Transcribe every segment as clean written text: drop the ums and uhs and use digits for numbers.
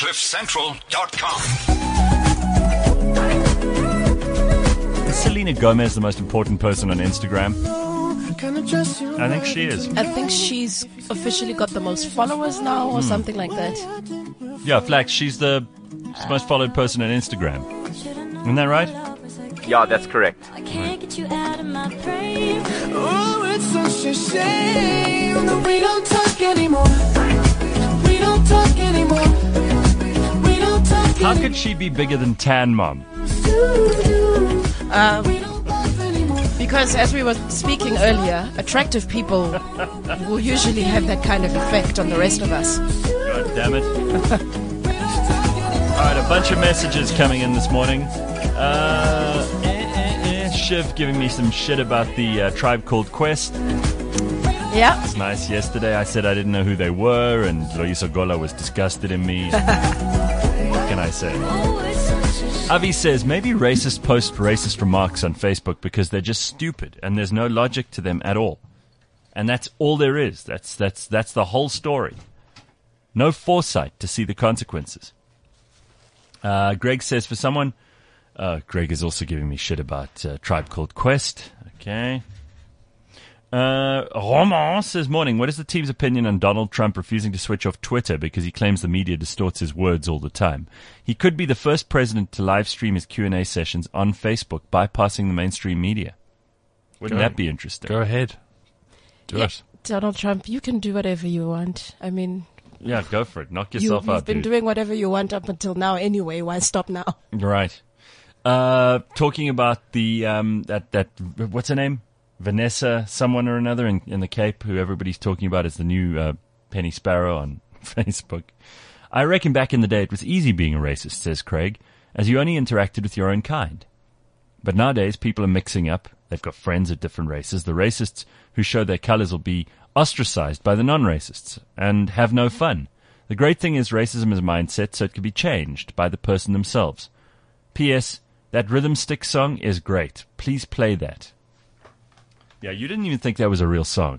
CliffCentral.com. Is Selena Gomez the most important person on Instagram? I think she is. I think she's officially got the most followers now or something like that. Yeah, Flax, she's the most followed person on Instagram. Isn't that right? Yeah, that's correct. I can't get you out of my brain. Oh, it's such a shame that we don't talk anymore. We don't talk anymore. We don't talk How could she be bigger than Tan Mom? Because as we were speaking earlier, attractive people will usually have that kind of effect on the rest of us. God damn it. Alright, a bunch of messages coming in this morning. Shiv giving me some shit about the Tribe Called Quest. Yeah. It's nice. Yesterday I said I didn't know who they were, and Loyiso Gola was disgusted in me. What can I say? Avi says, maybe racists post racist remarks on Facebook because they're just stupid and there's no logic to them at all. And that's all there is. That's the whole story. No foresight to see the consequences. Greg says, for someone... Greg is also giving me shit about Tribe Called Quest. Okay. Roman says, morning, what is the team's opinion on Donald Trump refusing to switch off Twitter because he claims the media distorts his words all the time? He could be the first president to live stream his Q&A sessions on Facebook, bypassing the mainstream media. Wouldn't that be interesting? Go ahead. Do it. Donald Trump, you can do whatever you want. I mean... Yeah, go for it. Knock yourself out, You've been doing whatever you want up until now anyway. Why stop now? Right. Talking about the, that what's her name? Vanessa, someone or another in the Cape, who everybody's talking about as the new Penny Sparrow on Facebook. I reckon back in the day it was easy being a racist, says Craig, as you only interacted with your own kind. But nowadays people are mixing up. They've got friends of different races. The racists who show their colors will be ostracized by the non-racists and have no fun. The great thing is racism is a mindset, so it can be changed by the person themselves. P.S. That Rhythm Stick song is great. Please play that. Yeah, you didn't even think that was a real song.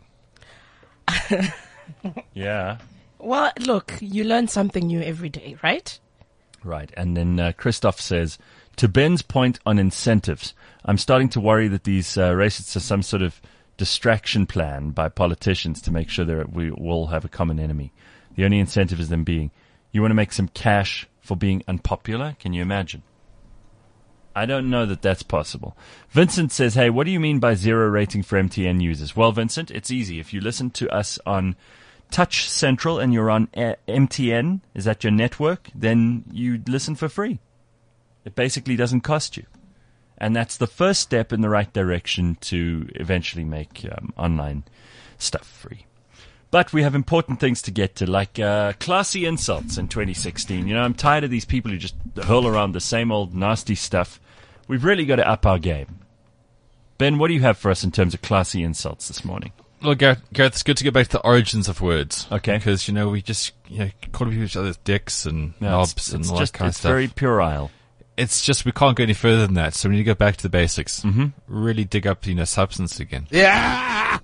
Yeah. Well, look, you learn something new every day, right? Right. And then Christoph says, to Ben's point on incentives, I'm starting to worry that these racists are some sort of distraction plan by politicians to make sure that we all have a common enemy. The only incentive is them being, you want to make some cash for being unpopular? Can you imagine? I don't know that that's possible. Vincent says, hey, what do you mean by 0 rating for MTN users? Well, Vincent, it's easy. If you listen to us on Touch Central and you're on MTN, is that your network? Then you listen for free. It basically doesn't cost you. And that's the first step in the right direction to eventually make online stuff free. But we have important things to get to, like classy insults in 2016. You know, I'm tired of these people who just hurl around the same old nasty stuff. We've really got to up our game. Ben, what do you have for us in terms of classy insults this morning? Well, Gareth, it's good to go back to the origins of words. Okay. Because, we just call each other dicks and knobs and all that kind of stuff. It's very puerile. It's just we can't go any further than that, so we need to go back to the basics. Mm-hmm. Really dig up, substance again. Yeah!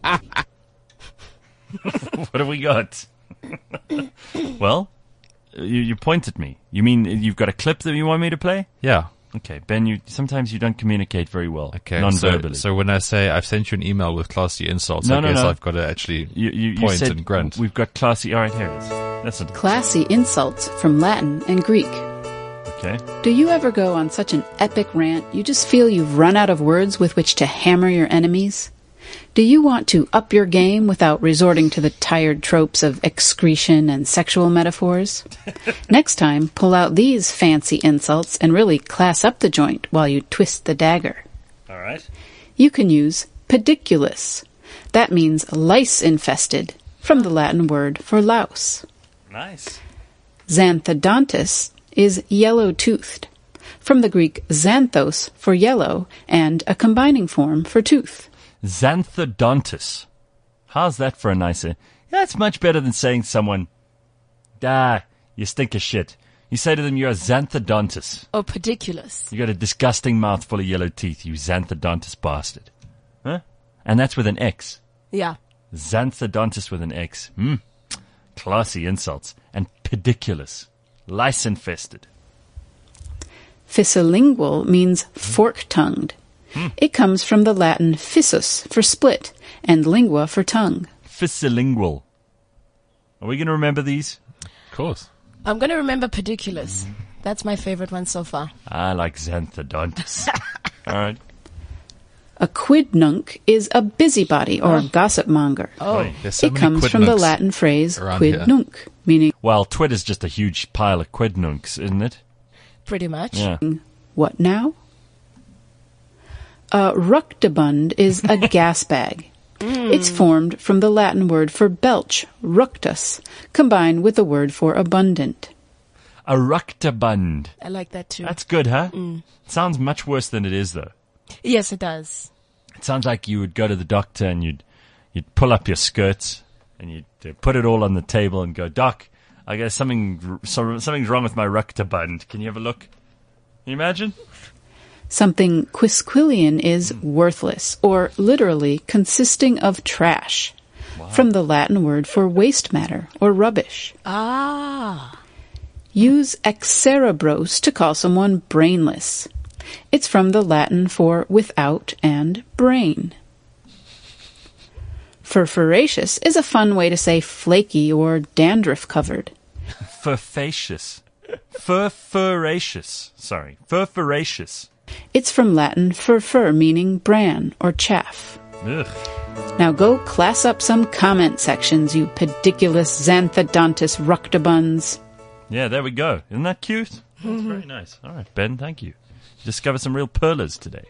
What have we got? Well, you point at me. You mean you've got a clip that you want me to play? Yeah. Okay, Ben, sometimes you don't communicate very well. Okay. Non-verbally. So when I say I've sent you an email with classy insults, I guess I've got to actually point said and grunt. We've got classy. All right, here it is. That's it. Classy insults from Latin and Greek. Okay. Do you ever go on such an epic rant you just feel you've run out of words with which to hammer your enemies? Do you want to up your game without resorting to the tired tropes of excretion and sexual metaphors? Next time, pull out these fancy insults and really class up the joint while you twist the dagger. All right. You can use pediculus. That means lice-infested, from the Latin word for louse. Nice. Xanthodontus is yellow-toothed, from the Greek xanthos for yellow and a combining form for tooth. Xanthodontus. How's that for a nicer? That's much better than saying to someone, you stink of shit. You say to them, you're a xanthodontus. Or pediculus. You got a disgusting mouth full of yellow teeth, you xanthodontus bastard. Huh? And that's with an X. Yeah. Xanthodontus with an X. Classy insults. And pediculus. Lice-infested. Fissalingual means fork-tongued. It comes from the Latin fissus for split and lingua for tongue. Fissalingual. Are we going to remember these? Of course. I'm going to remember pediculus. That's my favorite one so far. I like xanthodontis. All right. A quidnunc is a busybody or gossip monger. Oh. There's so It many comes from the quidnuncs Latin phrase around quidnunc, meaning Well, Twitter's just a huge pile of quidnuncs, isn't it? Pretty much. Yeah. what now? A ructabund is a gas bag. It's formed from the Latin word for belch, ructus, combined with the word for abundant. A ructabund. I like that too. That's good, huh? Sounds much worse than it is, though. Yes, it does. It sounds like you would go to the doctor and you'd pull up your skirts and you'd put it all on the table and go, Doc, I guess something's wrong with my ructabund. Can you have a look? Can you imagine? Something quisquillian is worthless, or literally consisting of trash, from the Latin word for waste matter or rubbish. Ah. Use excerebros to call someone brainless. It's from the Latin for without and brain. Furfuraceous is a fun way to say flaky or dandruff-covered. Furfacious. Furfuraceous. Sorry. Furfuraceous. It's from Latin furfur, meaning bran or chaff. Ugh. Now go class up some comment sections, you pediculous xanthodontis ructabuns. Yeah, there we go. Isn't that cute? That's very nice. All right, Ben, thank you. Discovered some real pearlers today.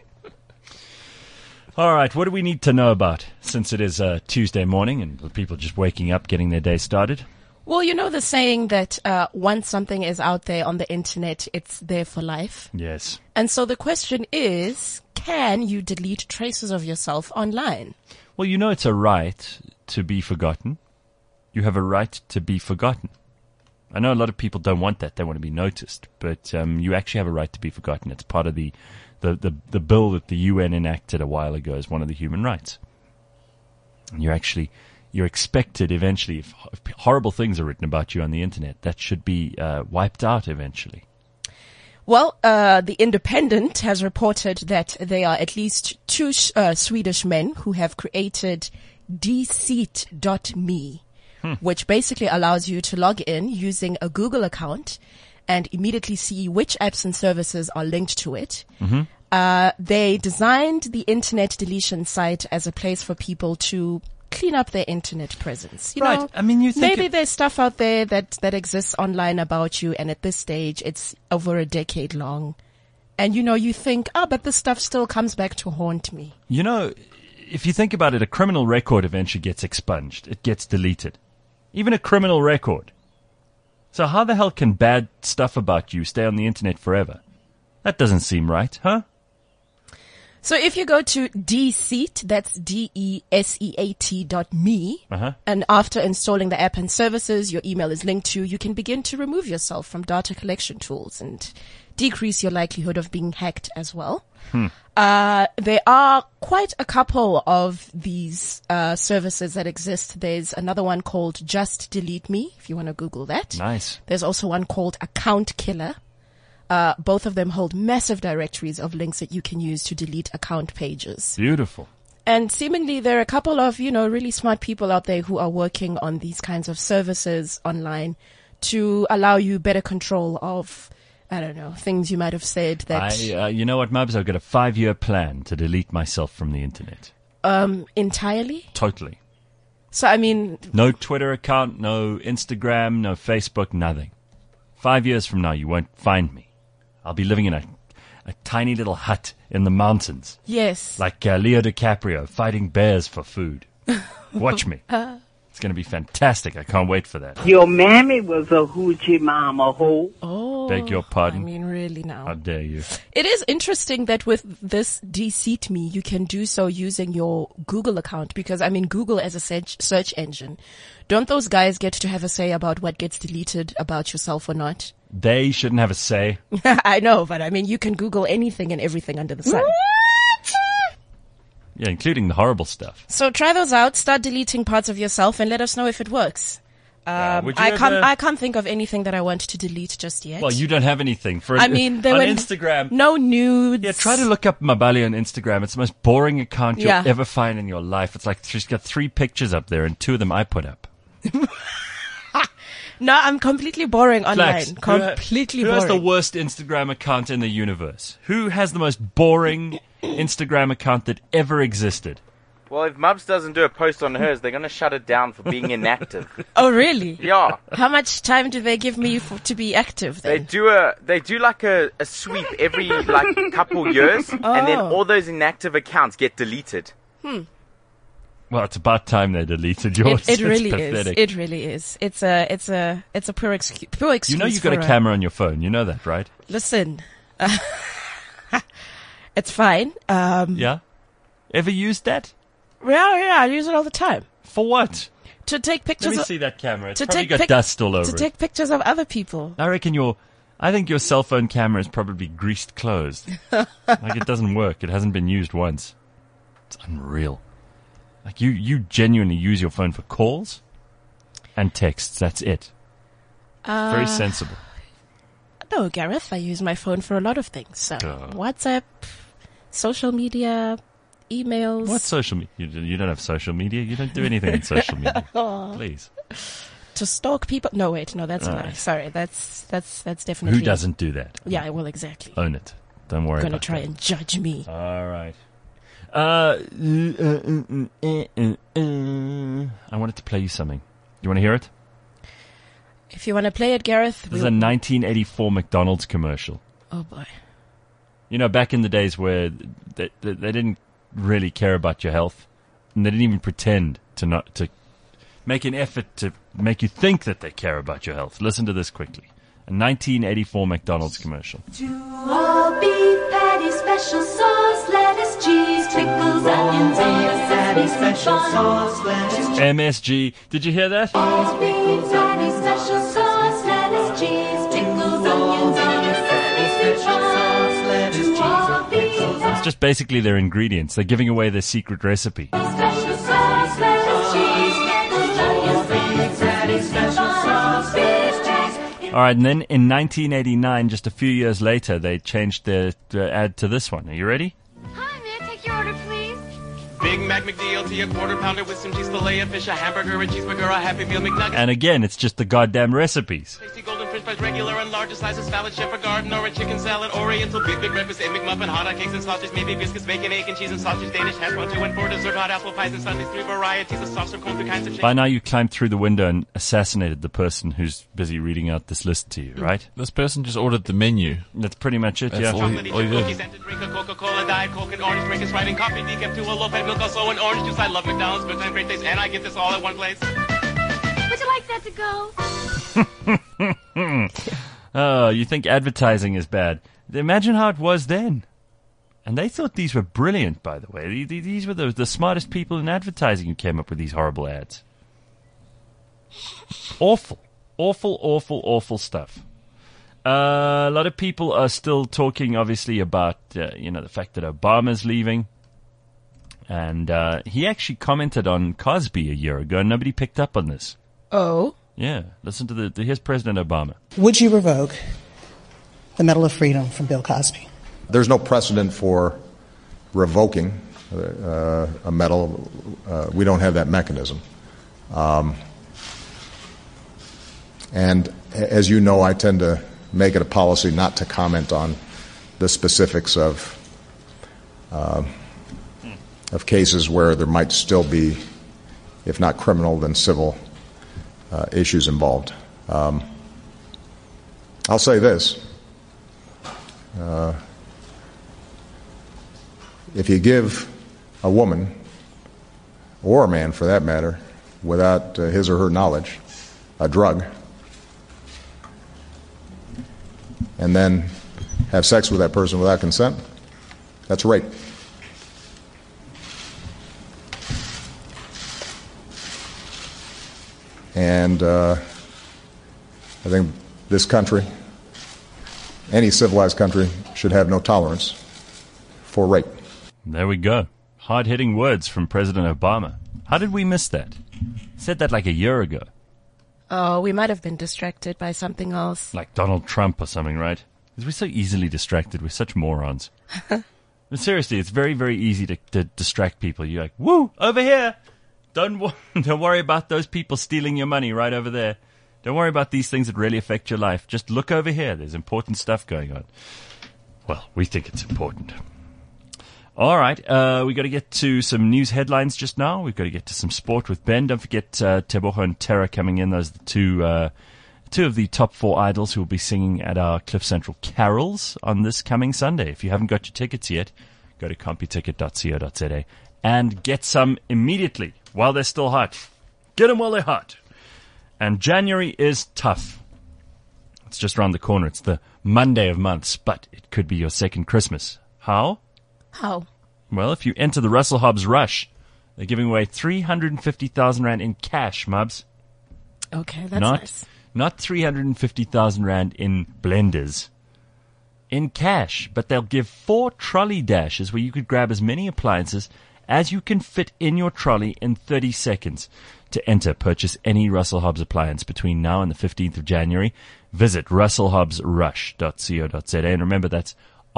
All right, what do we need to know about since it is Tuesday morning and people just waking up, getting their day started? Well, you know the saying that once something is out there on the internet, it's there for life. Yes. And so the question is, can you delete traces of yourself online? Well, you know it's a right to be forgotten. You have a right to be forgotten. I know a lot of people don't want that. They want to be noticed. But you actually have a right to be forgotten. It's part of the bill that the UN enacted a while ago as one of the human rights. And you're expected eventually, if horrible things are written about you on the internet, that should be wiped out eventually. Well, The Independent has reported that there are at least two Swedish men who have created Deceit.me, which basically allows you to log in using a Google account and immediately see which apps and services are linked to it. They designed the internet deletion site as a place for people to clean up their internet presence. You know, I mean, you think maybe there's stuff out there that exists online about you, and at this stage, it's over a decade long. And, you think, but this stuff still comes back to haunt me. You know, if you think about it, a criminal record eventually gets expunged. It gets deleted. Even a criminal record. So how the hell can bad stuff about you stay on the internet forever? That doesn't seem right, huh? So if you go to Deceit, that's DESEAT.me, and after installing the app and services your email is linked to, you can begin to remove yourself from data collection tools and decrease your likelihood of being hacked as well. There are quite a couple of these services that exist. There's another one called Just Delete Me, if you want to Google that. Nice. There's also one called Account Killer. Both of them hold massive directories of links that you can use to delete account pages. Beautiful. And seemingly there are a couple of, really smart people out there who are working on these kinds of services online to allow you better control of, I don't know, things you might have said that... you know what, Mubs? I've got a 5-year plan to delete myself from the internet. Entirely? Totally. So, I mean... No Twitter account, no Instagram, no Facebook, nothing. 5 years from now, you won't find me. I'll be living in a tiny little hut in the mountains. Yes. Like Leo DiCaprio fighting bears for food. Watch me. It's going to be fantastic. I can't wait for that. Your mammy was a hoochie mama ho. Oh. Beg your pardon? I mean, really now. How dare you? It is interesting that with this Deceit Me, you can do so using your Google account because, I mean, Google as a search engine, don't those guys get to have a say about what gets deleted about yourself or not? They shouldn't have a say. I know, but I mean, you can Google anything and everything under the sun. Yeah, including the horrible stuff. So try those out, start deleting parts of yourself and let us know if it works. Would you I can't think of anything that I want to delete just yet. Well, you don't have anything. I mean, there on were Instagram. no nudes. Yeah, try to look up Mabali on Instagram. It's the most boring account you'll Yeah. ever find in your life. It's like she's got 3 pictures up there, and 2 of them I put up. No, I'm completely boring online. Flax, Completely who boring. has the worst Instagram account in the universe? Who has the most boring Instagram account that ever existed? Well, if Mubs doesn't do a post on hers, they're going to shut it down for being inactive. Oh, really? Yeah. How much time do they give me to be active They then? do like a sweep every like couple years, and then all those inactive accounts get deleted. Well, it's about time they deleted yours. It really It's is. pathetic. It really is. It's a poor excuse. You know you've got a camera on your phone. You know that, right? Listen, it's fine. Yeah? Ever used that? Yeah, I use it all the time For what? to take Let pictures. me see that camera. It's to probably take got pic- dust all over to it. take pictures of other people. I think your cell phone camera is probably greased closed. Like it doesn't work. It hasn't been used once. It's unreal. Like you genuinely use your phone for calls and texts. That's it. Very sensible. No, Gareth, I use my phone for a lot of things. So Oh. WhatsApp, social media, emails. What social media? You don't have social media. You don't do anything on social media. Please. To stalk people? No, wait, no, that's a lie. Sorry, that's definitely. Who doesn't do that? Yeah, well, exactly. Own it. Don't worry Gonna about try that. and judge me. All right. I wanted to play you something. You want to hear it? If you want to play it, Gareth. This is a 1984 McDonald's commercial. Oh boy. You know, back in the days where they didn't really care about your health, and they didn't even pretend to make an effort to make you think that they care about your health. Listen to this quickly. A 1984 McDonald's commercial. All beef patty, special sauce, lettuce, cheese, pickles, onions, and special sauce, lettuce, cheese. MSG. Did you hear that? All beef patty, special sauce, lettuce, cheese, pickles, onions, and special sauce, lettuce, cheese. All beef patty, It's just basically their ingredients. They're giving away their secret recipe. special sauce, lettuce, cheese, pickles, onions, and special sauce, lettuce, cheese. All right, and then in 1989, just a few years later, they changed their ad to this one. Are you ready? Hi, may I take your order, please? Big Mac McDLT, a quarter pounder with some cheese, filet of fish, a hamburger, a cheeseburger, a Happy Meal McNugget. And again, it's just the goddamn recipes. Tasty golden french fries, regular and larger slices, salad, chef, a garden, or a chicken salad, oriental, big breakfast, egg McMuffin, hot dog cakes and sausage, maybe biscuits, bacon, egg and cheese and sausage, Danish hash brown, 2 and 4 dessert, hot apple pies and sundaes, 3 varieties of sauce or cone, 3 kinds of By now, you climbed through the window and assassinated the person who's busy reading out this list to you, right? This person just ordered the menu. That's pretty much it, That's yeah. all chocolatey all you chip did. cookies, scented drink, a Coca-Cola, Diet Coke, and orange drink, is writing coffee, decaf, 2, a low-fat milk, also an orange juice. I love McDonald's, good time, great taste, and I get this all at one place. Would you like that to go? Oh, you think advertising is bad. Imagine how it was then. And they thought these were brilliant, by the way. These were the smartest people in advertising who came up with these horrible ads. Awful. Awful, awful, awful stuff. A lot of people are still talking, obviously, about the fact that Obama's leaving. And he actually commented on Cosby a year ago, and nobody picked up on this. Oh. Yeah, listen to here's President Obama. Would you revoke the Medal of Freedom from Bill Cosby? There's no precedent for revoking a medal. We don't have that mechanism. And as you know, I tend to make it a policy not to comment on the specifics of cases where there might still be, if not criminal, then civil issues involved. I'll say this. If you give a woman, or a man for that matter, without his or her knowledge, a drug, and then have sex with that person without consent, that's rape. And I think this country, any civilized country, should have no tolerance for rape. There we go. Hard-hitting words from President Obama. How did we miss that? Said that like a year ago. Oh, we might have been distracted by something else. Like Donald Trump or something, right? Because we're so easily distracted. We're such morons. But seriously, it's very, very easy to distract people. You're like, woo, over here. Don't worry about those people stealing your money right over there. Don't worry about these things that really affect your life. Just look over here. There's important stuff going on. Well, we think it's important. All right, we got to get to some news headlines just now. We've got to get to some sport with Ben. Don't forget Teboho and Tara coming in. Those are the two of the top 4 idols who will be singing at our Cliff Central Carols on this coming Sunday. If you haven't got your tickets yet, go to computicket.co.za and get some immediately while they're still hot. Get them while they're hot. And January is tough. It's just around the corner. It's the Monday of months, but it could be your second Christmas. How? How? Well, if you enter the Russell Hobbs Rush, they're giving away 350,000 Rand in cash, Mubs. Okay, that's nice. Not 350,000 Rand in blenders. In cash. But they'll give 4 trolley dashes where you could grab as many appliances as you can fit in your trolley in 30 seconds. To enter, purchase any Russell Hobbs appliance between now and the 15th of January. Visit russellhobbsrush.co.za. And remember, that's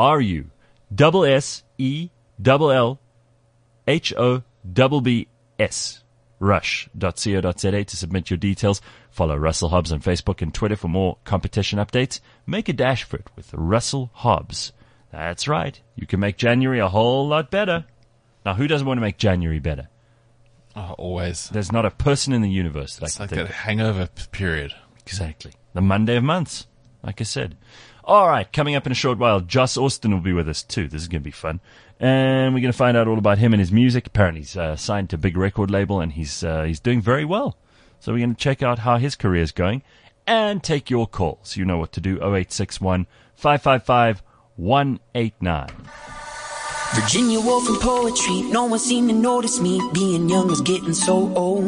RUSSELLHOBBS rush.co.za to submit your details. Follow Russell Hobbs on Facebook and Twitter for more competition updates. Make a dash for it with Russell Hobbs. That's right. You can make January a whole lot better. Now, who doesn't want to make January better? Oh, always. There's not a person in the universe that It's can like think a hangover period. Exactly. The Monday of months, like I said. All right, coming up in a short while, Joss Austin will be with us too. This is going to be fun. And we're going to find out all about him and his music. Apparently he's signed to a big record label and he's doing very well. So we're going to check out how his career is going and take your calls. You know what to do, 0861 555 189. Virginia Woolf and poetry, no one seemed to notice me. Being young was getting so old.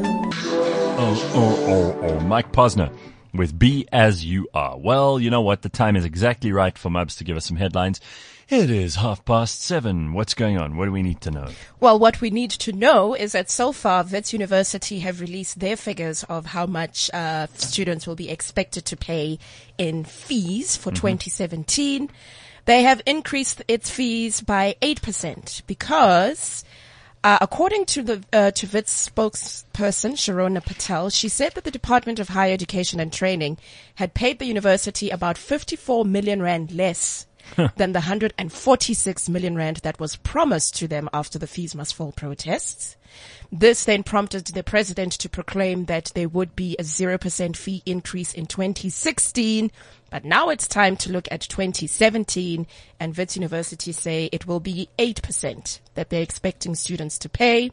Mike Posner with Be As You Are. Well, you know what? The time is exactly right for Mubs to give us some headlines. It is 7:30. What's going on? What do we need to know? Well, what we need to know is that so far, Wits University have released their figures of how much students will be expected to pay in fees for 2017. They have increased its fees by 8% because, according to the to Wits spokesperson Sharona Patel, she said that the Department of Higher Education and Training had paid the university about 54 million rand less than the 146 million rand that was promised to them after the Fees Must Fall protests. This then prompted the president to proclaim that there would be a 0% fee increase in 2016. But now it's time to look at 2017, and Wits University say it will be 8% that they're expecting students to pay.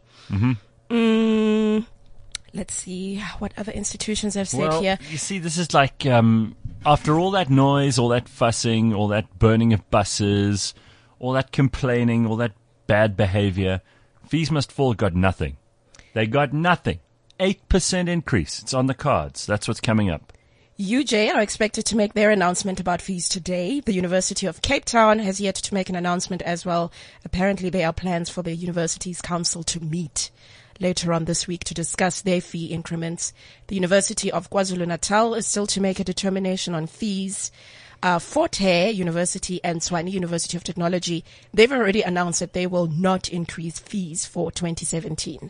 Let's see what other institutions have said here. You see, this is like, after all that noise, all that fussing, all that burning of buses, all that complaining, all that bad behavior, Fees Must Fall got nothing. They got nothing. 8% increase. It's on the cards. That's what's coming up. UJ are expected to make their announcement about fees today. The University of Cape Town has yet to make an announcement as well. Apparently there are plans for the university's council to meet later on this week to discuss their fee increments. The University of KwaZulu-Natal is still to make a determination on fees. Fort Hare University and Tshwane University of Technology, they've already announced that they will not increase fees for 2017.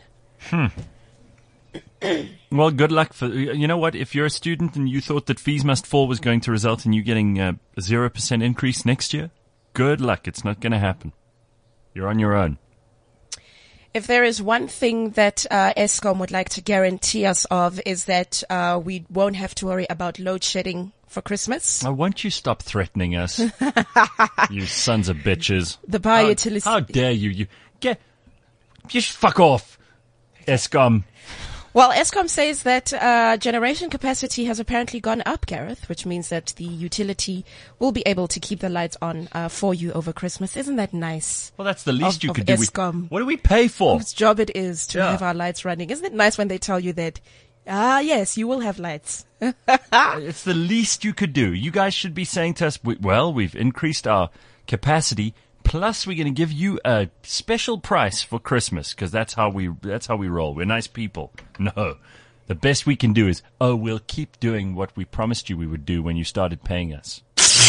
Well, good luck for, you know what, if you're a student and you thought that Fees Must Fall was going to result in you getting a 0% increase next year, good luck. It's not going to happen. You're on your own. If there is one thing that Eskom would like to guarantee us of is that we won't have to worry about load shedding for Christmas. Oh, won't you stop threatening us? You sons of bitches. The power utility. How dare you? Just fuck off, Eskom. Well, Eskom says that generation capacity has apparently gone up, Gareth, which means that the utility will be able to keep the lights on for you over Christmas. Isn't that nice? Well, that's the least you could Eskom. do. What do we pay for? Whose job it is to have our lights running. Isn't it nice when they tell you that, yes, you will have lights? It's the least you could do. You guys should be saying to us, well, we've increased our capacity, plus we're going to give you a special price for Christmas, because that's how we roll. We're nice people. No, The best we can do is, we'll keep doing what we promised you we would do when you started paying us.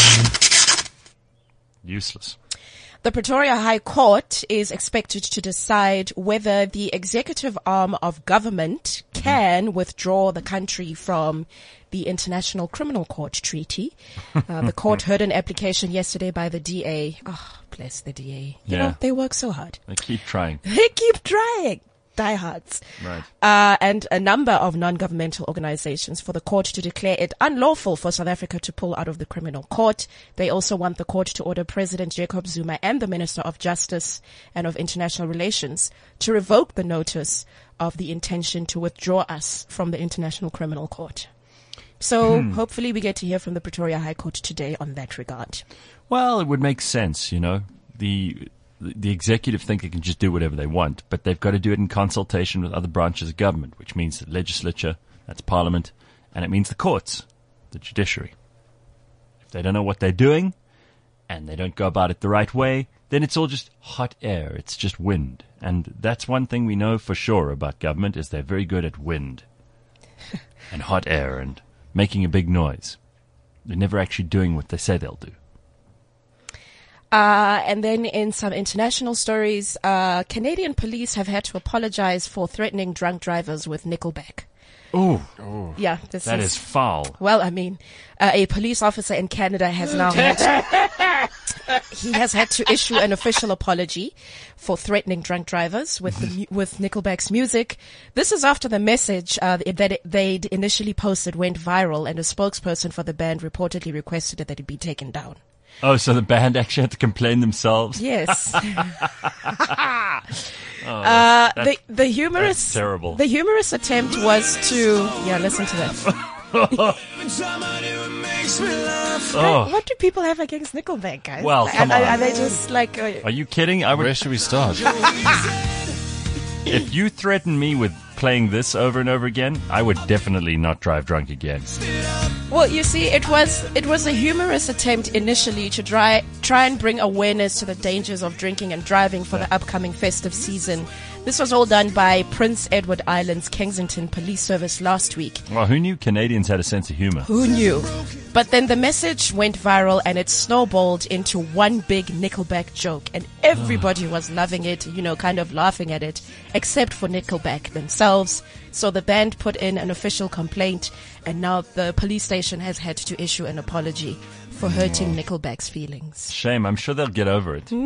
Useless. The Pretoria High Court is expected to decide whether the executive arm of government can withdraw the country from the International Criminal Court Treaty. The court heard an application yesterday by the DA. Oh, bless the DA. You know, they work so hard. They keep trying. They keep trying. Diehards. Right. And a number of non-governmental organizations for the court to declare it unlawful for South Africa to pull out of the criminal court. They also want the court to order President Jacob Zuma and the Minister of Justice and of International Relations to revoke the notice of the intention to withdraw us from the International Criminal Court. So hopefully we get to hear from the Pretoria High Court today on that regard. Well, it would make sense, you know. The executive think they can just do whatever they want, but they've got to do it in consultation with other branches of government, which means the legislature, that's parliament, and it means the courts, the judiciary. If they don't know what they're doing, and they don't go about it the right way, then it's all just hot air. It's just wind. And that's one thing we know for sure about government is they're very good at wind and hot air and making a big noise. They're never actually doing what they say they'll do. And then in some international stories, Canadian police have had to apologize for threatening drunk drivers with Nickelback. Oh. Yeah, that is foul. Well, I mean, a police officer in Canada has now he has had to issue an official apology for threatening drunk drivers with Nickelback's music. This is after the message that they'd initially posted went viral, and a spokesperson for the band reportedly requested that it be taken down. Oh, so the band actually had to complain themselves? Yes. The humorous, that's terrible. The humorous attempt was to, listen to that. What do people have against Nickelback, guys? Well, come on. Are they just like... Are you kidding? Where should we start? If you threaten me with playing this over and over again, I would definitely not drive drunk again. Well, you see, it was a humorous attempt initially to try and bring awareness to the dangers of drinking and driving for the upcoming festive season. This was all done by Prince Edward Island's Kensington Police Service last week. Well, who knew Canadians had a sense of humor? Who knew? But then the message went viral and it snowballed into one big Nickelback joke, and everybody was loving it, kind of laughing at it, except for Nickelback themselves. So the band put in an official complaint, and now the police station has had to issue an apology for hurting Nickelback's feelings. Shame. I'm sure they'll get over it.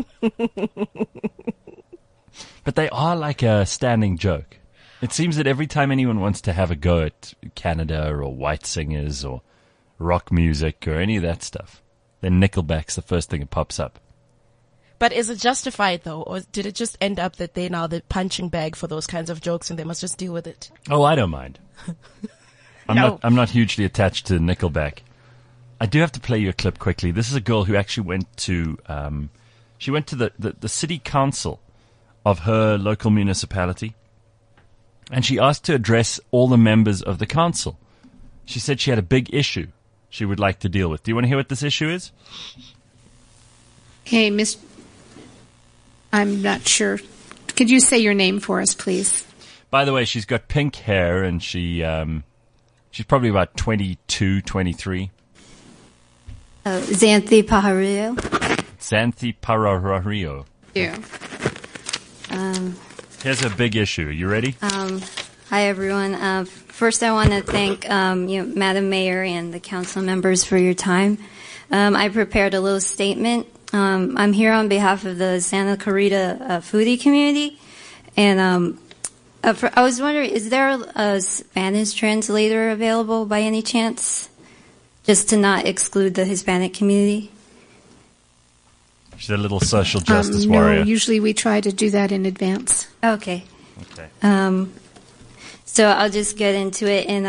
But they are like a standing joke. It seems that every time anyone wants to have a go at Canada or white singers or rock music or any of that stuff, then Nickelback's the first thing that pops up. But is it justified, though, or did it just end up that they're now the punching bag for those kinds of jokes and they must just deal with it? Oh, I don't mind. I'm not hugely attached to Nickelback. I do have to play you a clip quickly. This is a girl who actually went to the city council of her local municipality, and she asked to address all the members of the council. She said she had a big issue she would like to deal with. Do you want to hear what this issue is? Hey, Miss... I'm not sure. Could you say your name for us, please? By the way, she's got pink hair, and she's probably about 22, 23. Xanthi Pahario. Xanthi Pahario. Yeah. Here's a big issue. You ready? Hi, everyone. First, I want to thank Madam Mayor and the council members for your time. I prepared a little statement. I'm here on behalf of the Santa Clarita foodie community, and I was wondering, is there a Spanish translator available by any chance, just to not exclude the Hispanic community? She's a little social justice warrior. No, usually we try to do that in advance. Okay. So I'll just get into it. In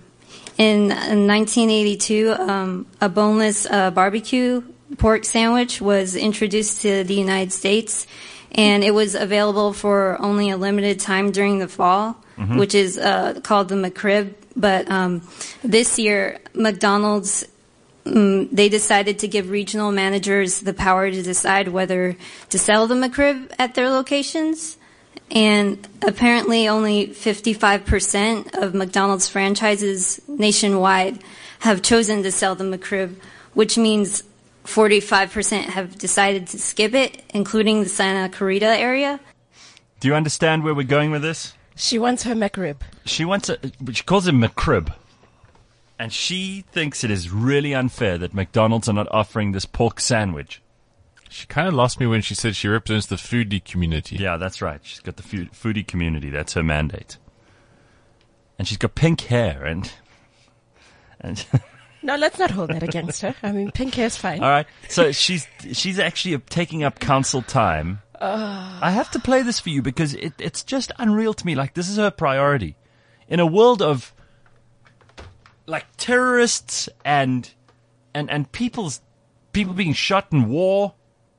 1982, a boneless barbecue pork sandwich was introduced to the United States, and it was available for only a limited time during the fall, which is called the McRib. But this year, McDonald's they decided to give regional managers the power to decide whether to sell the McRib at their locations. And apparently only 55% of McDonald's franchises nationwide have chosen to sell the McRib, which means 45% have decided to skip it, including the Santa Clarita area. Do you understand where we're going with this? She wants her McRib. She calls him McRib. And she thinks it is really unfair that McDonald's are not offering this pork sandwich. She kind of lost me when she said she represents the foodie community. Yeah, that's right. She's got the foodie community. That's her mandate. And she's got pink hair and No, let's not hold that against her. I mean, pink hair's fine. all right. So she's actually taking up council time. I have to play this for you because it's just unreal to me. Like, this is her priority. In a world of like terrorists and people being shot in war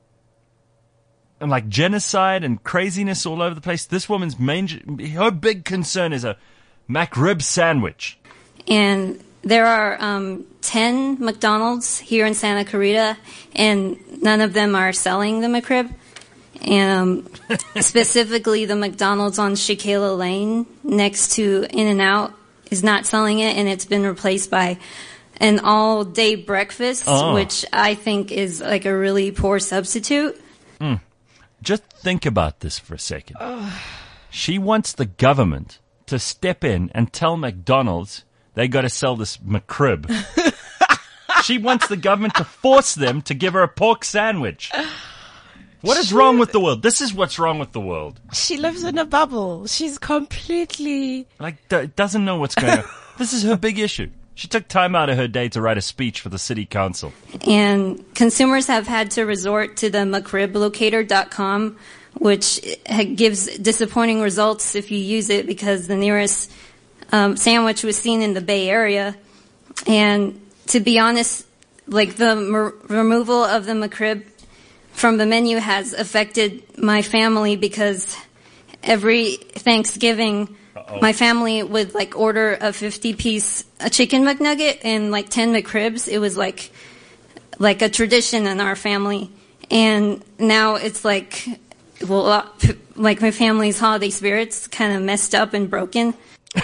and like genocide and craziness all over the place, this woman's her big concern is a McRib sandwich. And there are 10 McDonald's here in Santa Clarita, and none of them are selling the McRib. And specifically, the McDonald's on Shakela Lane next to In-N-Out is not selling it, and it's been replaced by an all-day breakfast, which I think is like a really poor substitute. Just think about this for a second. She wants the government to step in and tell McDonald's they got to sell this McRib. She wants the government to force them to give her a pork sandwich. What is wrong with the world? This is what's wrong with the world. She lives in a bubble. She's completely... doesn't know what's going on. This is her big issue. She took time out of her day to write a speech for the city council. And consumers have had to resort to the McRiblocator.com, which gives disappointing results if you use it because the nearest sandwich was seen in the Bay Area. And to be honest, like the removal of the McRib from the menu has affected my family because every Thanksgiving, my family would like order a 50-piece chicken McNugget and like 10 McRibs. It was like a tradition in our family. And now it's like my family's holiday spirit's kind of messed up and broken.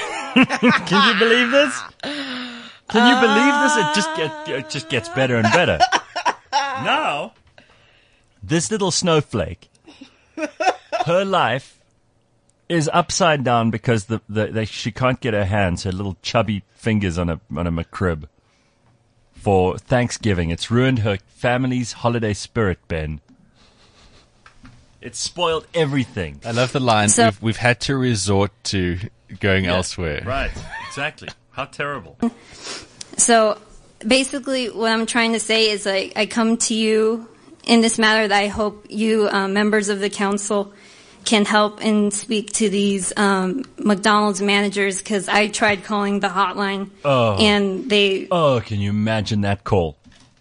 Can you believe this? Can you believe this? It just gets better and better. Now, this little snowflake, her life is upside down because she can't get her little chubby fingers on a McRib for Thanksgiving. It's ruined her family's holiday spirit, Ben. It's spoiled everything. I love the line, we've had to resort to going elsewhere. Right, exactly. How terrible. So basically what I'm trying to say is I come to you in this matter that I hope you members of the council can help and speak to these McDonald's managers because I tried calling the hotline and they... Oh, can you imagine that call?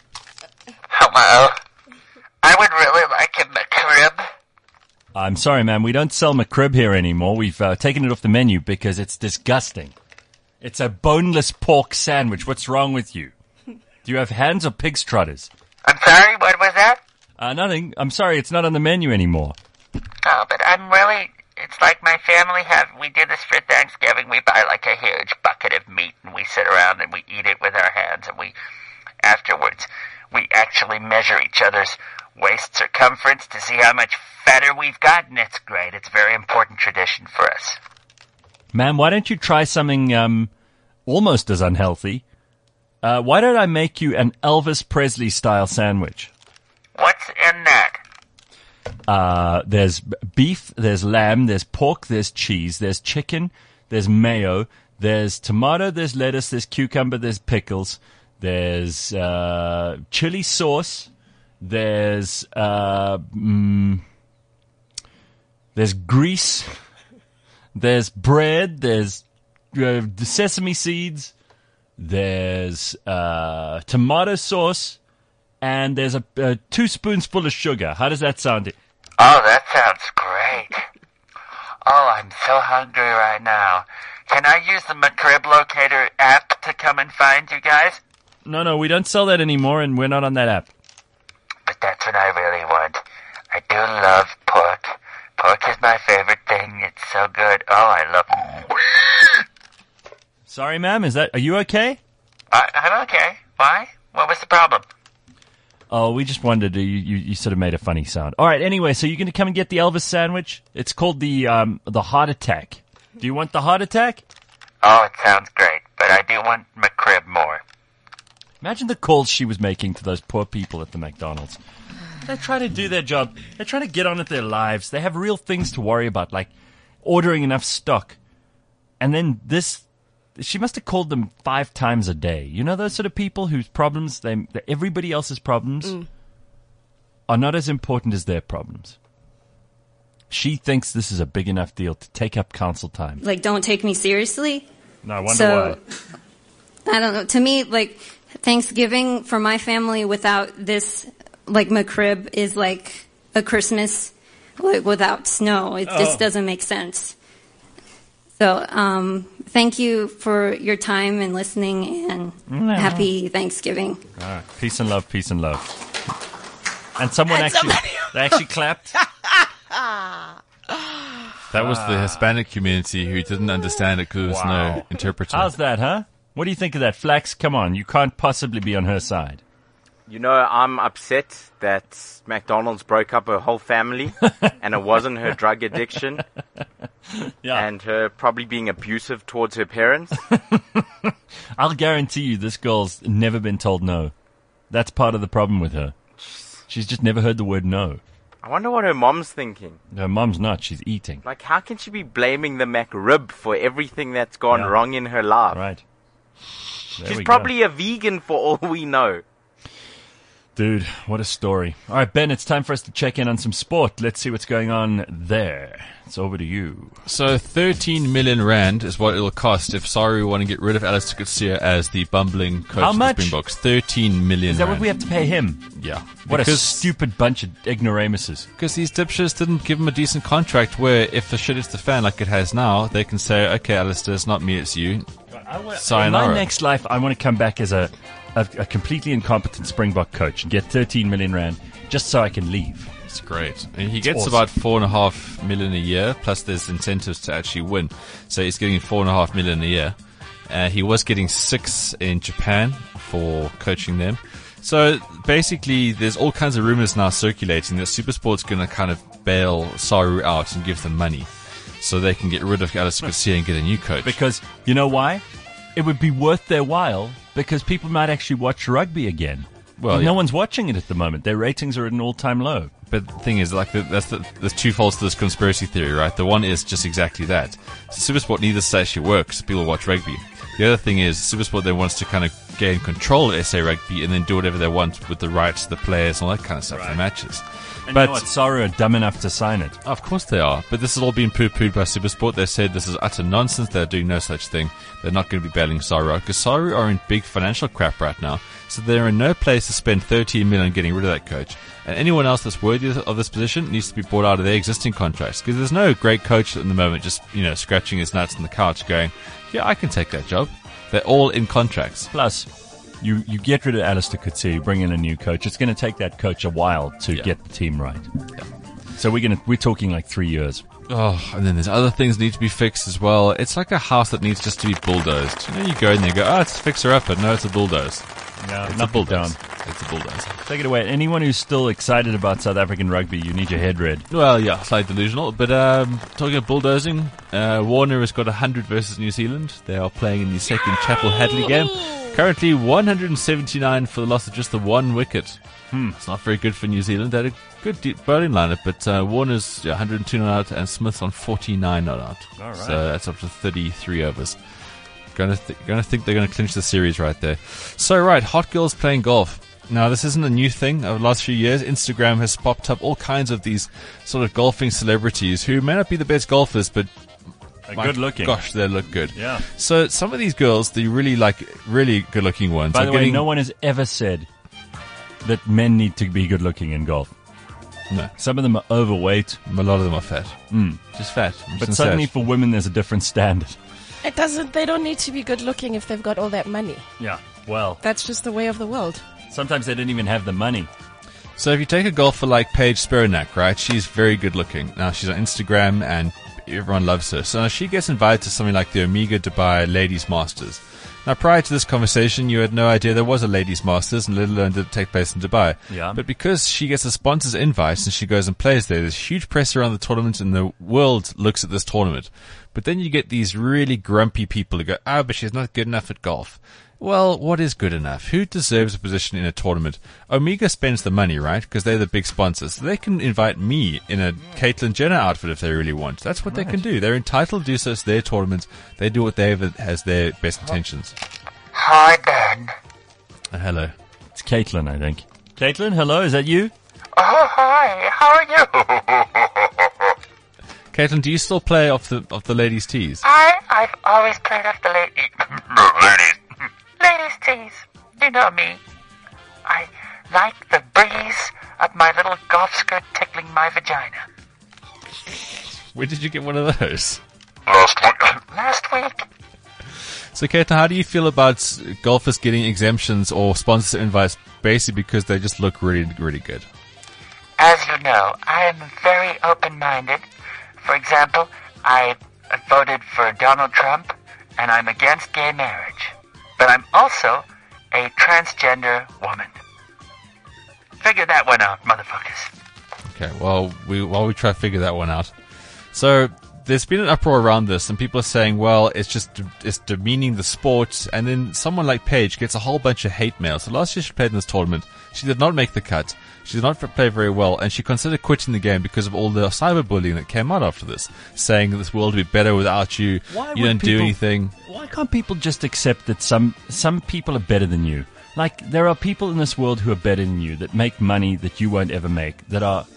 Hello? I would really like a McRib. I'm sorry, ma'am. We don't sell McRib here anymore. We've taken it off the menu because it's disgusting. It's a boneless pork sandwich. What's wrong with you? Do you have hands or pig's trotters? I'm sorry, what was that? Nothing. I'm sorry, it's not on the menu anymore. Oh, but it's like my family we did this for Thanksgiving. We buy like a huge bucket of meat and we sit around and we eat it with our hands and afterwards, we actually measure each other's waist circumference to see how much fatter we've gotten. It's great. It's a very important tradition for us. Ma'am, why don't you try something almost as unhealthy? Why don't I make you an Elvis Presley style sandwich? What's in that? There's beef, there's lamb, there's pork, there's cheese, there's chicken, there's mayo, there's tomato, there's lettuce, there's cucumber, there's pickles, there's chili sauce, there's grease, there's bread, there's sesame seeds, there's tomato sauce, and there's 2 spoonsful of sugar. How does that sound? Oh, that sounds great. Oh, I'm so hungry right now. Can I use the McRib Locator app to come and find you guys? No, we don't sell that anymore, and we're not on that app. But that's what I really want. I do love pork, Pork is my favorite thing. It's so good. Oh, I love Sorry, ma'am. Are you okay? I'm okay. Why? What was the problem? Oh, we just wondered. You sort of made a funny sound. All right. Anyway, so you're going to come and get the Elvis sandwich? It's called the heart attack. Do you want the heart attack? Oh, it sounds great, but I do want McCrib more. Imagine the calls she was making to those poor people at the McDonald's. They try to do their job. They're trying to get on with their lives. They have real things to worry about, like ordering enough stock. And then she must have called them 5 times a day. You know those sort of people whose problems, everybody else's problems are not as important as their problems. She thinks this is a big enough deal to take up council time. Like, don't take me seriously? No, I wonder why. I don't know. To me, like, Thanksgiving for my family without this, like, McCrib is like a Christmas, like, without snow. It just doesn't make sense. So, thank you for your time and listening, and happy Thanksgiving. All right. Peace and love, peace and love. And they actually clapped. That was the Hispanic community who didn't understand it because there was no interpreter. How's that, huh? What do you think of that? Flax, come on. You can't possibly be on her side. You know, I'm upset that McDonald's broke up her whole family, and it wasn't her drug addiction and her probably being abusive towards her parents. I'll guarantee you this girl's never been told no. That's part of the problem with her. She's just never heard the word no. I wonder what her mom's thinking. Her mom's not. She's eating. Like, how can she be blaming the McRib for everything that's gone wrong in her life? Right. She's probably a vegan for all we know. Dude, what a story. All right, Ben, it's time for us to check in on some sport. Let's see what's going on there. It's over to you. So 13 million rand is what it'll cost if Saru want to get rid of Alistair Coetzee as the bumbling coach of the Springboks. 13 million Is that rand. what we have to pay him? Yeah. What a stupid bunch of ignoramuses. Because these dipshits didn't give him a decent contract where if the shit hits the fan like it has now, they can say, okay, Alistair, it's not me, it's you. Sayonara. In my next life, I want to come back as a completely incompetent Springbok coach and get 13 million rand just so I can leave. It's great. And he gets awesome. about 4.5 million a year, plus there's incentives to actually win. So he's getting 4.5 million a year. He was getting 6 in Japan for coaching them. So basically, there's all kinds of rumors now circulating that SuperSport's going to kind of bail Saru out and give them money so they can get rid of Alistair Coetzee and get a new coach. Because, you know why? It would be worth their while because people might actually watch rugby again. Well, no one's watching it at the moment. Their ratings are at an all-time low. But the thing is, like, there's two faults to this conspiracy theory, right? The one is just exactly that. So SuperSport needs this to actually work so people watch rugby. The other thing is SuperSport then wants to kind of gain control of SA Rugby and then do whatever they want with the rights, the players, and all that kind of stuff in the matches. And you know what? Saru are dumb enough to sign it. Of course they are. But this has all been poo-pooed by SuperSport. They said this is utter nonsense. They're doing no such thing. They're not going to be bailing Saru out because Saru are in big financial crap right now. So they're in no place to spend 13 million getting rid of that coach. And anyone else that's worthy of this position needs to be bought out of their existing contracts because there's no great coach at the moment just, scratching his nuts on the couch going, yeah, I can take that job. They're all in contracts. Plus, you get rid of Alistair Coetzee, you bring in a new coach. It's going to take that coach a while to get the team right. Yeah. So we're talking like 3 years. Oh, and then there's other things that need to be fixed as well. It's like a house that needs just to be bulldozed. You go in there and go, it's a fixer-upper. No, it's a bulldoze. Yeah, it's a bulldoze. It's a bulldoze. Take it away. Anyone who's still excited about South African rugby, you need your head read. Well, yeah, slightly delusional. But talking of bulldozing, Warner has got 100 versus New Zealand. They are playing in the second Chapel Hadley game. Currently 179 for the loss of just the one wicket. It's not very good for New Zealand. They had a good bowling lineup, but Warner's 102 not out and Smith's on 49 not out. All right. So that's up to 33 overs. Going to think they're going to clinch the series right there. So, right, hot girls playing golf. Now, this isn't a new thing. Over the last few years, Instagram has popped up all kinds of these sort of golfing celebrities who may not be the best golfers, but good looking. Gosh, they look good. Yeah. So, some of these girls, the really good looking ones. By the way, no one has ever said that men need to be good looking in golf. No. Some of them are overweight. A lot of them are fat. Just fat. But suddenly for women, there's a different standard. They don't need to be good looking if they've got all that money. Yeah, well. That's just the way of the world. Sometimes they didn't even have the money. So if you take a golfer like Paige Spiranak, right? She's very good looking. Now she's on Instagram and everyone loves her. So now she gets invited to something like the Omega Dubai Ladies Masters. Now prior to this conversation, you had no idea there was a Ladies Masters, and let alone did it take place in Dubai. Yeah. But because she gets a sponsor's invite and she goes and plays there, there's huge press around the tournament and the world looks at this tournament. But then you get these really grumpy people who go, but she's not good enough at golf. Well, what is good enough? Who deserves a position in a tournament? Omega spends the money, right? Because they're the big sponsors. So they can invite me in a Caitlyn Jenner outfit if they really want. That's what they can do. They're entitled to do so. It's their tournament. They do whatever has their best intentions. Hi, Ben. Hello. It's Caitlyn, I think. Caitlyn, hello, is that you? Oh, hi. How are you? Caitlyn, do you still play off the ladies' tees? I've always played off the ladies' tees. You know me. I like the breeze of my little golf skirt tickling my vagina. Where did you get one of those? Last week. So, Caitlyn, how do you feel about golfers getting exemptions or sponsor invites basically because they just look really, really good? As you know, I am very open-minded. For example, I voted for Donald Trump, and I'm against gay marriage. But I'm also a transgender woman. Figure that one out, motherfuckers. Okay, well, while we try to figure that one out. So, there's been an uproar around this, and people are saying, well, it's demeaning the sport, and then someone like Paige gets a whole bunch of hate mail. So last year she played in this tournament. She did not make the cut. She did not play very well, and she considered quitting the game because of all the cyberbullying that came out after this, saying this world would be better without you. You don't do anything. Why can't people just accept that some people are better than you? Like, there are people in this world who are better than you, that make money that you won't ever make, that are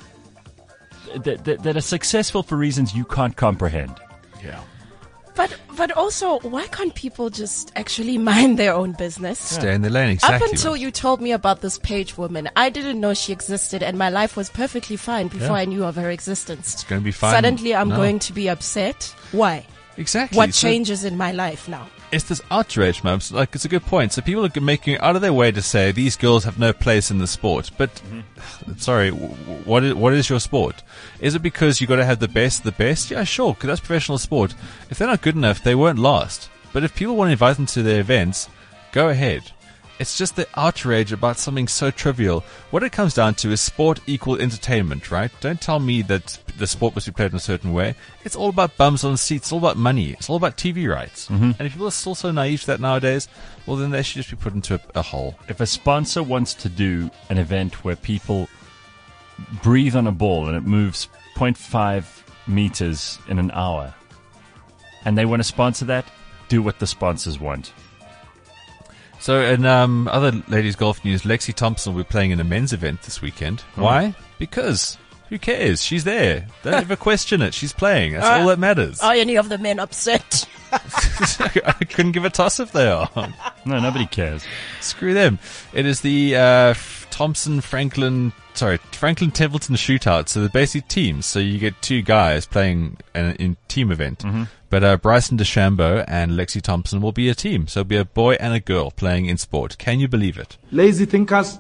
successful for reasons you can't comprehend. Yeah. But also, why can't people just actually mind their own business? Stay in the lane, exactly. Up until you told me about this Paige woman, I didn't know she existed, and my life was perfectly fine before I knew of her existence. It's going to be fine. Suddenly, I'm going to be upset. Why? Exactly. What changes in my life now? It's this outrage, Mubs. Like, it's a good point. So people are making it out of their way to say these girls have no place in the sport. But, sorry, what is your sport? Is it because you got to have the best? Yeah, sure, because that's professional sport. If they're not good enough, they won't last. But if people want to invite them to their events, go ahead. It's just the outrage about something so trivial. What it comes down to is sport equal entertainment, right? Don't tell me that the sport must be played in a certain way. It's all about bums on seats. It's all about money. It's all about TV rights. And if people are still so naive to that nowadays, well, then they should just be put into a hole. If a sponsor wants to do an event where people breathe on a ball and it moves 0.5 meters in an hour, and they want to sponsor that, do what the sponsors want. So, in other ladies' golf news, Lexi Thompson will be playing in a men's event this weekend. Why? Because who cares? She's there. Don't ever question it. She's playing. That's all that matters. Are any of the men upset? I couldn't give a toss if they are. No, nobody cares. Screw them. It is the Franklin Templeton shootout. So they're basically teams. So you get two guys playing in team event. But Bryson DeChambeau and Lexi Thompson will be a team. So it'll be a boy and a girl playing in sport. Can you believe it? Lazy thinkers.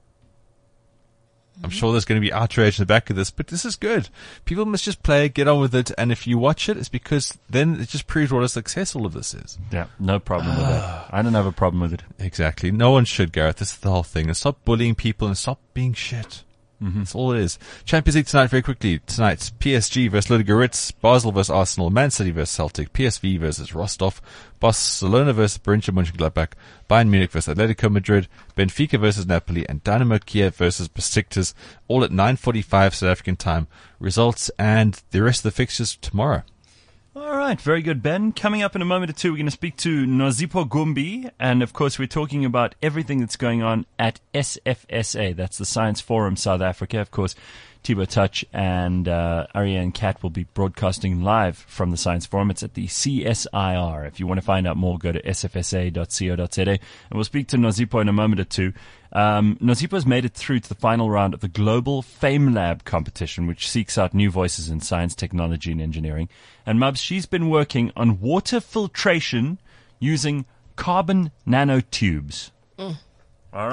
I'm sure there's going to be outrage in the back of this, but this is good. People must just play, get on with it, and if you watch it, it's because then it just proves what a success all of this is. Yeah, no problem with that. I don't have a problem with it. Exactly. No one should, Gareth. This is the whole thing. And stop bullying people and stop being shit. That's all it is. Champions League tonight, very quickly. Tonight, PSG versus Ludogorets, Basel versus Arsenal, Man City versus Celtic, PSV versus Rostov, Barcelona versus Borussia Mönchengladbach, Bayern Munich versus Atletico Madrid, Benfica versus Napoli, and Dynamo Kiev versus Besiktas, all at 9:45 South African time. Results and the rest of the fixtures tomorrow. All right, very good, Ben. Coming up in a moment or two, we're going to speak to Nozipho Gumbi, and of course we're talking about everything that's going on at SFSA. That's the Science Forum South Africa. Of course, Thibaut Touch and Ariane Cat will be broadcasting live from the Science Forum. It's at the CSIR. If you want to find out more, go to sfsa.co.za, and we'll speak to Nozipho in a moment or two. Nozipho's made it through to the final round of the Global FameLab competition, which seeks out new voices in science, technology, and engineering. And Mubs, she's been working on water filtration using carbon nanotubes. All right?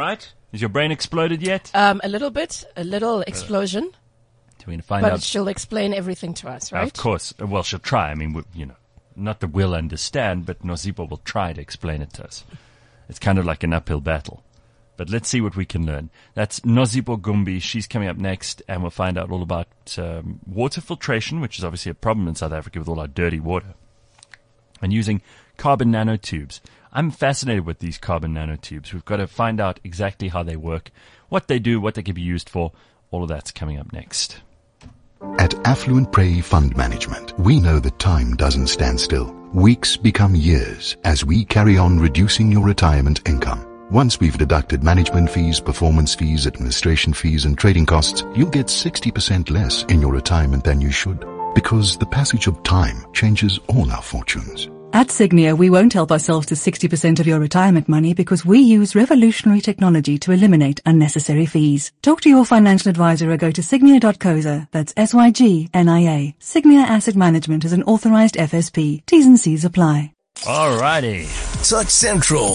Is your brain exploded yet? A little bit, a little explosion. So we're going to find But out. she'll explain everything to us, right? Of course. Well, she'll try. I mean, not that we'll understand, but Nozipho will try to explain it to us. It's kind of like an uphill battle. But let's see what we can learn. That's Nozipho Gumbi. She's coming up next, and we'll find out all about water filtration, which is obviously a problem in South Africa with all our dirty water, and using carbon nanotubes. I'm fascinated with these carbon nanotubes. We've got to find out exactly how they work, what they do, what they can be used for. All of that's coming up next. At Affluent Prairie Fund Management, we know that time doesn't stand still. Weeks become years as we carry on reducing your retirement income. Once we've deducted management fees, performance fees, administration fees, and trading costs, you'll get 60% less in your retirement than you should. Because the passage of time changes all our fortunes. At Signia, we won't help ourselves to 60% of your retirement money because we use revolutionary technology to eliminate unnecessary fees. Talk to your financial advisor or go to signia.coza. That's SYGNIA. Signia Asset Management is an authorized FSP. T's and C's apply. Alrighty. Touch Central.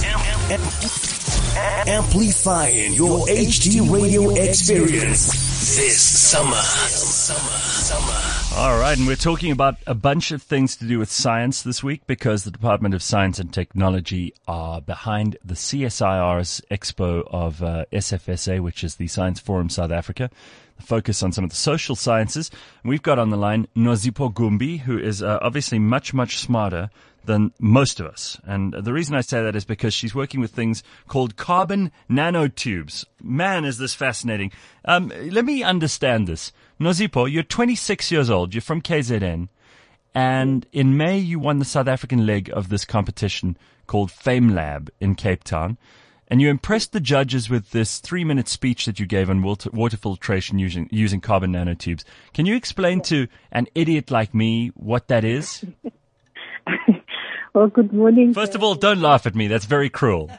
Amplifying your HD radio experience this summer. All right, and we're talking about a bunch of things to do with science this week because the Department of Science and Technology are behind the CSIR's Expo of SFSA, which is the Science Forum South Africa. The focus on some of the social sciences. And we've got on the line Nozipho Gumbi, who is obviously much, much smarter than most of us. And the reason I say that is because she's working with things called carbon nanotubes. Man, is this fascinating. Let me understand this. Nozipho, you're 26 years old. You're from KZN. And in May, you won the South African leg of this competition called FameLab in Cape Town. And you impressed the judges with this 3-minute speech that you gave on water filtration using carbon nanotubes. Can you explain to an idiot like me what that is? Well, good morning. First of all, don't laugh at me. That's very cruel.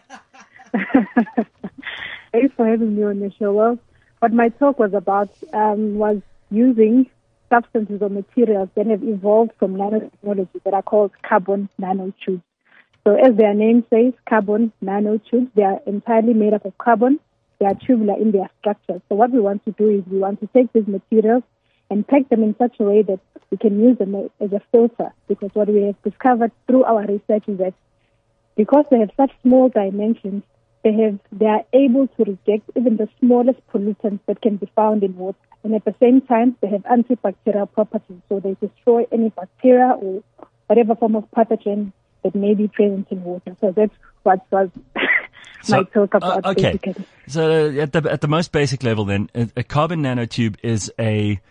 Thanks for having me on the show. Well, what my talk was about was using substances or materials that have evolved from nanotechnology that are called carbon nanotubes. So as their name says, carbon nanotubes, they are entirely made up of carbon. They are tubular in their structure. So what we want to do is we want to take these materials and pack them in such a way that we can use them as a filter. Because what we have discovered through our research is that because they have such small dimensions, they are able to reject even the smallest pollutants that can be found in water. And at the same time, they have antibacterial properties. So they destroy any bacteria or whatever form of pathogen that may be present in water. So that's what was my talk about. Okay. Basically. So at the most basic level then, a carbon nanotube is a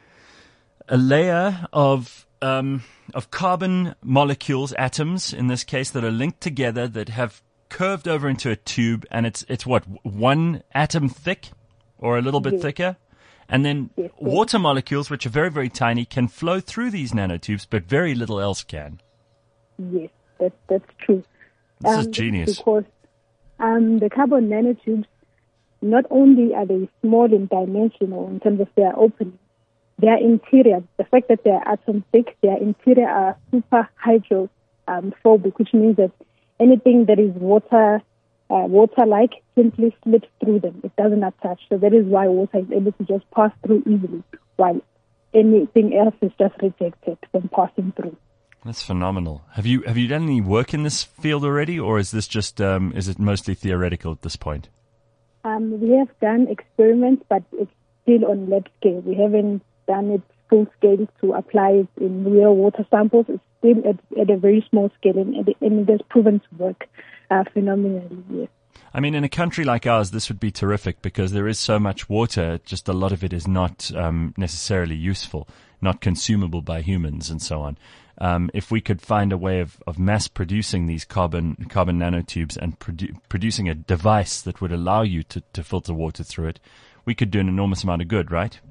layer of carbon molecules, atoms in this case, that are linked together that have curved over into a tube, and it's what, 1 atom thick or a little bit thicker? And then water molecules, which are very, very tiny, can flow through these nanotubes, but very little else can. Yes, that's true. This is genius. Because the carbon nanotubes, not only are they small in dimension or in terms of their opening, their interior, the fact that they are atom thick, their interior are super hydrophobic, which means that anything that is water-like simply slips through them. It doesn't attach. So that is why water is able to just pass through easily, while anything else is just rejected from passing through. That's phenomenal. Have you done any work in this field already, or is this just is it mostly theoretical at this point? We have done experiments, but it's still on lab scale. We haven't done it full scale to apply it in real water samples. It's still at a very small scale, and it has proven to work phenomenally. Yes. I mean, in a country like ours, this would be terrific because there is so much water, just a lot of it is not necessarily useful, not consumable by humans and so on. If we could find a way of mass producing these carbon nanotubes and producing a device that would allow you to filter water through it, we could do an enormous amount of good, right?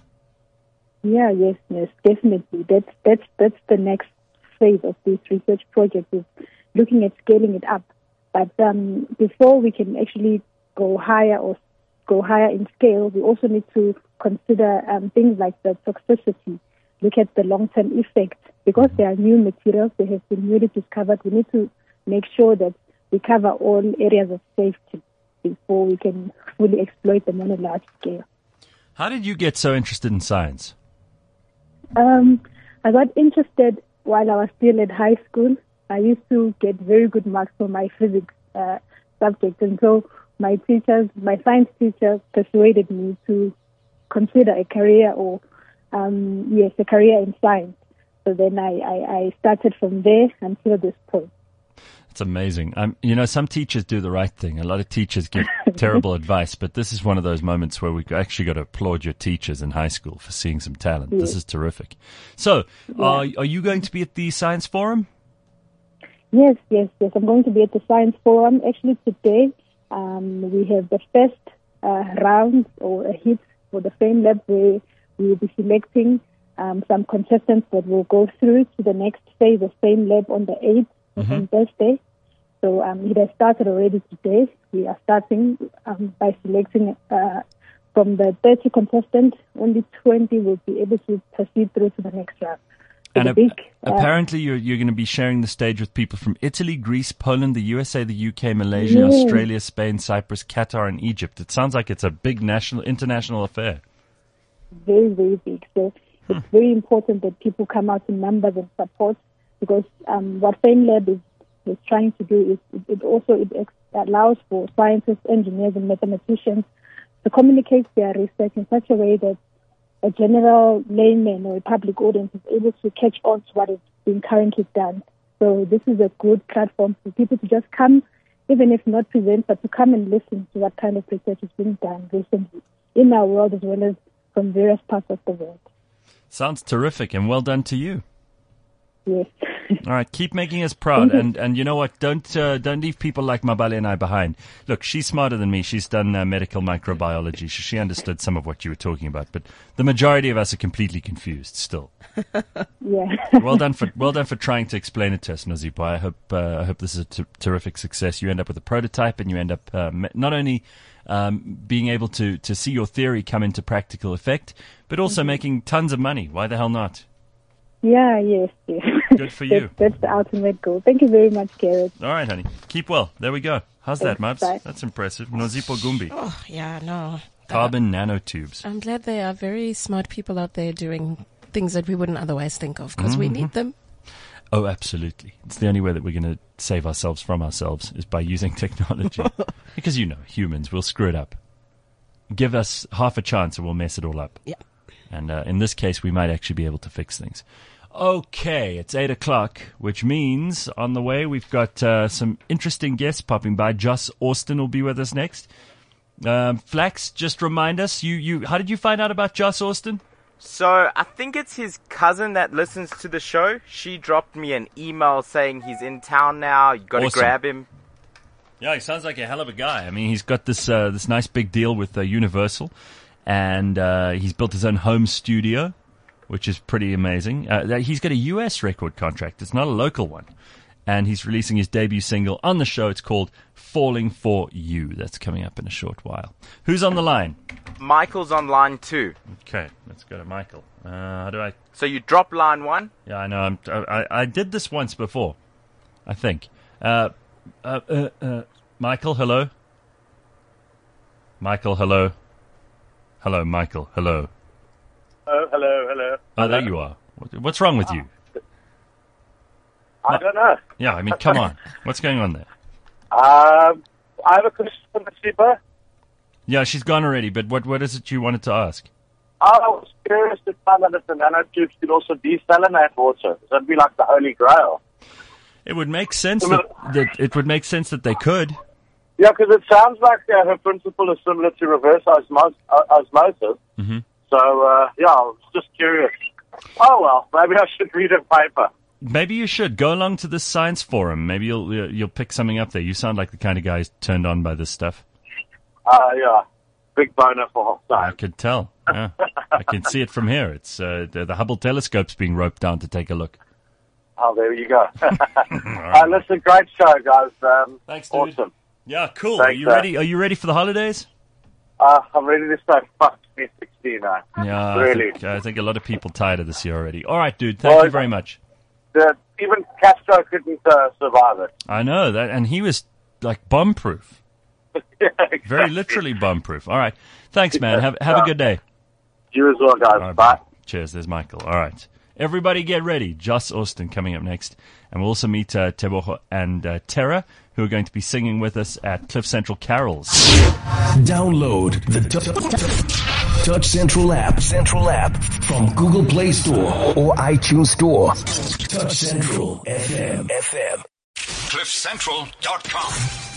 Yeah, yes, definitely. That's the next phase of this research project, is looking at scaling it up. But before we can actually go higher in scale, we also need to consider things like the toxicity, look at the long-term effect. Because they are new materials, they have been newly discovered, we need to make sure that we cover all areas of safety. before we can fully exploit them on a large scale. How did you get so interested in science? I got interested while I was still at high school. I used to get very good marks for my physics subject, and so my science teacher persuaded me to consider a career a career in science. So then I started from there until this point. It's amazing. Some teachers do the right thing. A lot of teachers give terrible advice, but this is one of those moments where we actually got to applaud your teachers in high school for seeing some talent. Yes. This is terrific. So, are you going to be at the Science Forum? Yes. I'm going to be at the Science Forum. Actually, today we have the first round or a hit for the Fame Lab, where we will be selecting some contestants that will go through to the next phase of Fame Lab on the 8th. On Thursday. So it has started already today. We are starting by selecting from the 30 contestants, only 20 will be able to proceed through to the next round. So And apparently you're going to be sharing the stage with people from Italy, Greece, Poland, the USA, the UK, Malaysia, Yes. Australia, Spain, Cyprus, Qatar, and Egypt. It sounds like it's a big international affair. Very, very big. So it's very important that people come out in numbers and support, because what Fame Lab is trying to do is it allows for scientists, engineers, and mathematicians to communicate their research in such a way that a general layman or a public audience is able to catch on to what is being currently done. So this is a good platform for people to just come, even if not present, but to come and listen to what kind of research is being done recently in our world as well as from various parts of the world. Sounds terrific, and well done to you. Yes. All right, keep making us proud, and you know what? Don't leave people like Mabale and I behind. Look, she's smarter than me. She's done medical microbiology. She understood some of what you were talking about, but the majority of us are completely confused still. Yeah. Well done for trying to explain it to us, Nozipho. I hope this is a terrific success. You end up with a prototype, and you end up not only being able to see your theory come into practical effect, but also making tons of money. Why the hell not? Yeah, yes. Good for you. That's the ultimate goal. Thank you very much, Garrett. All right, honey. Keep well. There we go. How's that, Mabs? Bye. That's impressive. Nozipho Gumbi. Oh, yeah, no. Carbon nanotubes. I'm glad there are very smart people out there doing things that we wouldn't otherwise think of, because we need them. Oh, absolutely. It's the only way that we're going to save ourselves from ourselves is by using technology. Because, humans, we'll screw it up. Give us half a chance and we'll mess it all up. Yeah. And in this case, we might actually be able to fix things. Okay, it's 8 o'clock, which means on the way we've got some interesting guests popping by. Joss Austin will be with us next. Flax, just remind us, how did you find out about Joss Austin? So I think it's his cousin that listens to the show. She dropped me an email saying he's in town now. You got to grab him. Yeah, he sounds like a hell of a guy. I mean, he's got this nice big deal with Universal, and he's built his own home studio, which is pretty amazing. He's got a US record contract. It's not a local one. And he's releasing his debut single on the show. It's called Falling For You. That's coming up in a short while. Who's on the line? Michael's on line 2. Okay, let's go to Michael. How do I... So you drop line 1? Yeah, I know. I did this once before, I think. Michael, hello? Michael, hello? Hello, Michael, hello? Oh, hello. Oh, there you are. What's wrong with you? I don't know. Yeah, I mean, come on. What's going on there? I have a question for the sleeper. Yeah, she's gone already, but what is it you wanted to ask? I was curious to find out if the nanotubes could also desalinate water. Does that be like the holy grail? It would make sense that they could. Yeah, because it sounds like her principle is similar to reverse osmosis. Mm-hmm. So, yeah, I was just curious. Oh, well, maybe I should read a paper. Maybe you should. Go along to this science forum. Maybe you'll pick something up there. You sound like the kind of guy who's turned on by this stuff. Yeah. Big boner for science. I could tell. Yeah. I can see it from here. It's the Hubble telescope's being roped down to take a look. Oh, there you go. Listen, great show, guys. Thanks, dude. Awesome. Yeah, cool. Thanks, Are you ready? Are you ready for the holidays? I'm ready to say fuck 2016 now. Yeah, really. I think a lot of people tired of this year already. All right, dude. Thank you very much. Even Castro couldn't survive it. I know that, and he was like bomb-proof. Exactly. Very literally bomb-proof. All right. Thanks, man. Have a good day. You as well, guys. Right, bye. Cheers. There's Michael. All right. Everybody get ready. Joss Austin coming up next. And we'll also meet Teboho and Tara, who are going to be singing with us at Cliff Central Carols. Download the Touch Central app from Google Play Store or iTunes Store. Touch Central FM. CliffCentral.com